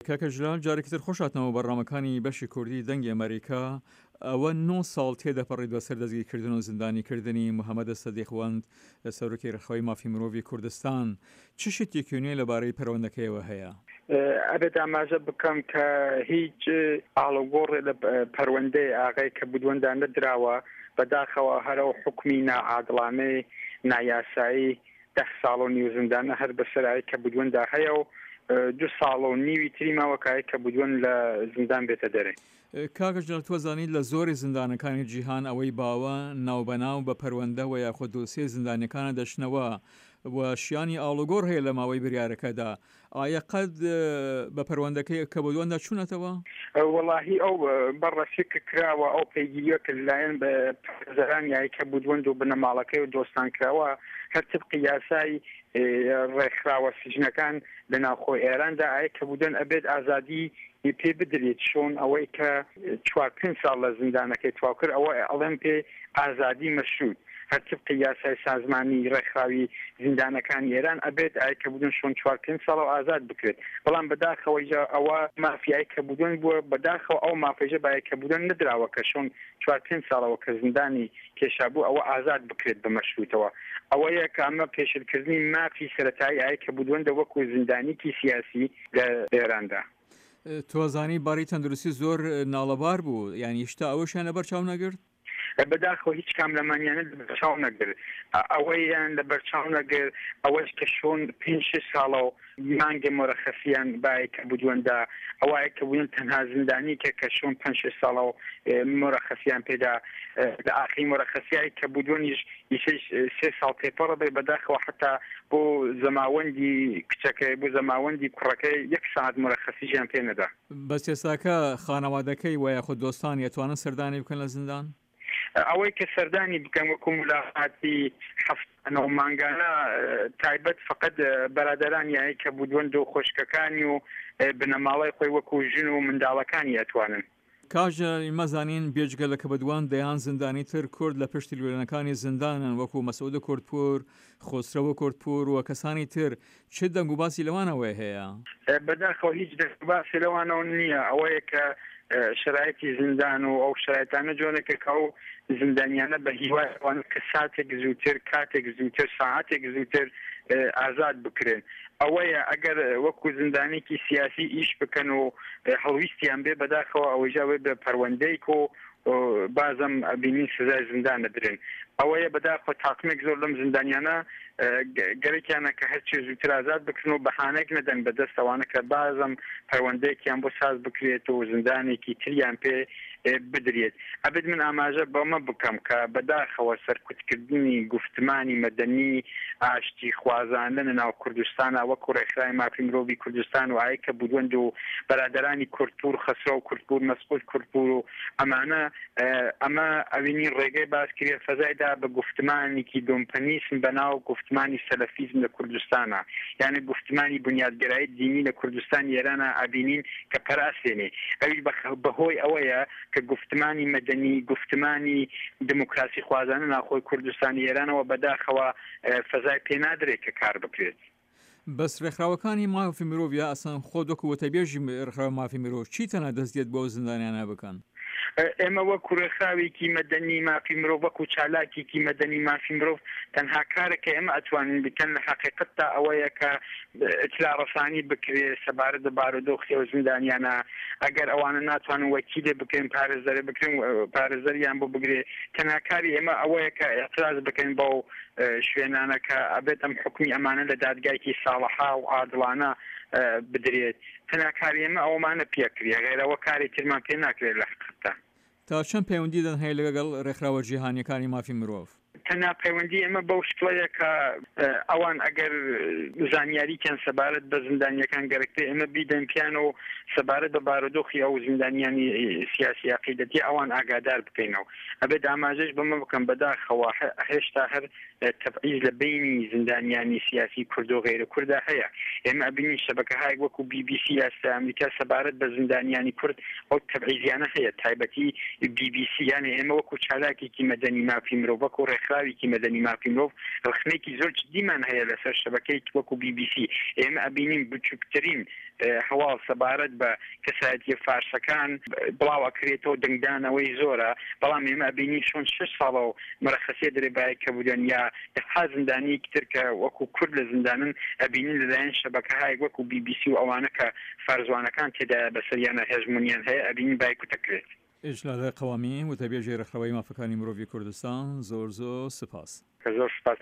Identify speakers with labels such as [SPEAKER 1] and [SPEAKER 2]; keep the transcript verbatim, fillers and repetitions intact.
[SPEAKER 1] کاکە ژلال جارێکتر خۆشاتنەوە بەڕامەکانی بەشی کوردی دەنگی ئەمریکا ئەوە نۆ ساڵ تێدەپەڕی سەر دەستگیرکردن و زیندانیکردنی محەممەدە سەدیقوەند سەرۆکی ڕێخەوەی مافی مرۆڤی کوردستان چ شتێکیونێ لەبارەی پەروەندەکەیەوە هەیە؟
[SPEAKER 2] ئەبێت ئاماژە بکەم کە هیچ ئاڵۆگۆڕێ لە پەروەندەی ئاغای کە بودوەندا نەدراوە بەداخەوە هەرەوە حکمی نائادڵانەی نایاسایی ده ساڵ و نیو زیندانە هەر بەسەرایی کە بودوەندا هەیە و دو ساڵ و نیوی تری ماوەکایی کە بودوەن لە زیندان بێتە دەرێ.
[SPEAKER 1] کاکە ژلال تۆزانیت لە زۆری زیندانەکانی جیهان ئەوەی باوە ناوبەناو بە پەروەندەوە یاخود دۆسیە زیندانیەکانە دەشنەوە و شیانی ئاڵوگۆڕ هەیە لە ماوەی بریارەکەدا. ئایا قەت بە پەروەندەکەی کە بودوەندا چوونەتەوە؟
[SPEAKER 2] وەڵاهی ئەو بەڕەسی کە کراوە ئەو پێگیریە کە لەلایەن بە پەرزەرانیایی کە بودوەند و بنەماڵەکەی و دۆستان کراوە هەر طبقی یاسای ڕێکخراوە سجنەکان لە ناوخۆی ئێراندا ئایا کە بودوەن ئەبێت ئازادی پێ بدرێت چۆن ئەوەی کە چوار پێنج ساڵ لە زیندانەکەی تواو کرد ئەوە ئەڵێن پێ ئازادی مەشروط هەر طبقی یاسای سازمانی ڕێکخراوی زیندانەکانی ئێران ئەبێت ئایا کە بودوەن شۆن چوار پێنج ساڵ ئازاد بکرێت. بەڵام بەداخەوە ئەوە مافیای کە بودوەن بووە بەداخەوە ئەو مافێژە باە کە بودوەن نەدراوە کە شۆن چوار پێنج ساڵەوە کە زیندانی کێشا بوو ئەوە ئازاد بکرێت بە مەشروطەوە. ئەوەیە کە ئەمە پێشکردنی مافی سەرەتایی ئایا کە بودوەن وەکو زیندانیکی سیاسی لە ئێراندا.
[SPEAKER 1] تۆزانی باری تەندروستی زۆر ناڵەبار بوو، یعنی شتا ئەوەشیان لە بەرچاو نەگرت؟
[SPEAKER 2] بەداخەوە هیچ کام لەمانیانە لە بەرچاو نەگرت. ئەوەیان لە بەرچاو نەگرت ئەوەش کە شۆن پێنج شش ساڵە و مانگە مۆرەخەسیان باە کە بودوەندا ئەوەیە کە بوون تەنها زیندانی کە کە شۆن پێنج شش ساڵە و مۆرەخەسیان پێدا لە ئاخری مۆرەخەسیایی کە بودوەنیش سێ ساڵ تێپەڕە بێ بەداخەوە حتا بۆ زەماوەندی کچەکەی بۆ زەماوەندی کوڕەکەی یەک ساعت مۆرەخەسییان پێ نەدا.
[SPEAKER 1] بەس ئێستاکە خانەوادەکەی و یاخود دۆستان یەتوانن سەردانی بکەن لە زیندان؟
[SPEAKER 2] ئەوەی کە سەردانی بکەم وەکو ملاقاتی هەفتانە و مانگانە تایبەت فقط بەرادەرانیایی کە بودوەند و خۆشکەکانی و بنەماڵی خۆی وەکو ژن و منداڵەکانی ئەتوانن.
[SPEAKER 1] کاژە مەزانین بێجگە لە کە بەدوان دەیان زیندانی تر کورد لە پشتی لوێنەکانی زیندانن وەکو مەسعود کوردپور، خۆسرەوە کوردپور و کەسانی تر چ دەنگ و باسی لەوانەوەی هەیە؟
[SPEAKER 2] بەداخەوە هیچ دەنگ و باسی لەوانەوە نییە. ئەوەیە کە شرایطی زیندان و ئەو شرایطانە جۆنێکە کە ئەو زیندانیانە بە هیوایوان کە ساتێک زووتر کاتێک زووتر ساعتێک زووتر ئازاد بکرێن. ئەوەیە ئەگەر وەکو زیندانێکی سیاسی ئیش بکەن و هەڵویستیان بێ بەداخەوە ئەوەژاوێ بە پەروەندەیک و بازم ئەبینین سزای زیندان دەدرێن. ئەوەیە بەداخەوە تاقمێک زۆر لەم زیندانیانە گەرەکیانە کە هەرچی زووتر ئازاد بکردن و بەهانەیەک نەدەن بەدەستەوانە کە بازم پەروەندەیەکیان بۆ ساز بکرێت و زیندانێکی تریان پێ بدرێت. ئەبێت من ئاماژە بەمە بکەم کە بەداخەوە سەرکوتکردنی گفتمانی مەدەنی ئاشتی خوازاندن ناو کوردستانە وەکو ڕێکخراوی مافی مرۆڤی کوردستان و ئای کە بودوەند و بەرادەرانی کوردپور خەسرە و کوردپور مەسعود کوردپور و ئەمانە ئەمە ئەوینی ڕێگەی باسکرێ فەزایدا بە گفتمانێکی دۆمپەنیسم بەناو گفتمانی سەلەفیزم لە کوردستانە، یعنی گفتمانی بنیادگرایی دینی لە کوردستان ئێرانە ئەبینین کە پەراسێنێ. ئەوی بەهۆی ئەوەیە کە گفتمانی مەدەنی گفتمانی دموکراسی خوازانە ناخۆی کوردستانی ئێرانەوە بەداخەوە فەزای پێنادرێت کە کار بکرێت.
[SPEAKER 1] بەس ڕێکخراوەکانی مافی مرۆڤ یا ئەسەن خۆ دۆکو وەتەبێژی ڕێکخراوە مافی مرۆڤ چی تەنە دەستێت بۆ زیندانیانە بکەن؟
[SPEAKER 2] ئێمە وەکو ڕێکخراوێکی مەدەنی مافی مرۆڤ وەکو چالاکێکی مەدەنی مافی مرۆڤ تەنها کارێکە ئێمە ئەتوانین بکەن لە حەقیقەتدا ئەوەیە کە ئیطلاع ڕەسانی بکرێت سەبارەت بە بارودۆخی ئەو زیندانیانە. ئەگەر ئەوانە ناتوانن وەکیلێ بکەین پارێزەرێ بکرێن پارێزەریان بۆ بگرێت. تەنها کاری ئێمە ئەوەیە کە ئێعتراز بکەین بەو شوێنانە کە ئەبێت ئەم حکمی ئەمانە لە دادگایکی ساڵحا و عادڵانە بدرێت. تەنها کاری ئێمە ئەومانە پێکرێ غێرەوە کاری ترمان پێ ناکرێت لە حقیقەتدا.
[SPEAKER 1] تا چەند پەیوەندی دەن هەیە لەگەڵ ڕێکخراوە جیهانیەکانی مافی مرۆڤ؟
[SPEAKER 2] تەنها پەیوەندی ئێمە بەو شکڵەیە کە ئەوان ئەگەر زانیاریکەن سەبارەت بە زیندانیەکان گەرەکتە ئێمە بیدەن پیان و سەبارەت بە بارودۆخی ئەو زیندانیانی سیاسی عقیدەتی ئەوان ئاگادار بکەینەوە. ئەبێت ئاماژەش بەمە بکەم بەداخەوە هێشتا هەر تەبعیز لە بینی زیندانیانی سیاسی کورد و غیرە کووردا هەیە. ئێمە ئەبینین شەبەکەهایەک وەکو بی بی سی یاستا ئەمریکا سەبارەت بە زیندانیانی کورد ئەو تەبعیزیانە هەیە، تایبەتی بی بی سی یانە ئێمە وەکو چالاکێکی مەدەنی مافی مرۆڤ وەکو ڕێکخراوە ڕێکخراوێکی مەدەنی مافی مرۆڤ ڕخنێکی زۆر جدیمان هەیە لەسەر شەبەکەی وەکو بی بی سی ئێمە ئەبینین بچووکترین هەواڵ سەبارەت بە کەسایەتیە فارسەکان بڵاوەکرێتەوە دەنگدانەوەی زۆرە بەڵام ئێمە ئەبینی چۆن شش ساڵە و مەرەخەسیە دەرێبای کە بودن یا دەها زندانی تر کە وەکو کورد لە زندانن ئەبینین لەلایەن شەبەکەهای وەکو بی بی سی و ئەوانە کە فارزوانەکان تێدا بەسەریانە هێژمونیان هەیە ئەبینی بایک و دەکرێت
[SPEAKER 1] ئێشلادە قەوامی وتەبێژێ ڕێکخراوەی مافەکانی مرۆڤی کوردستان زۆر زۆر سپاس
[SPEAKER 2] کە زۆر سپاس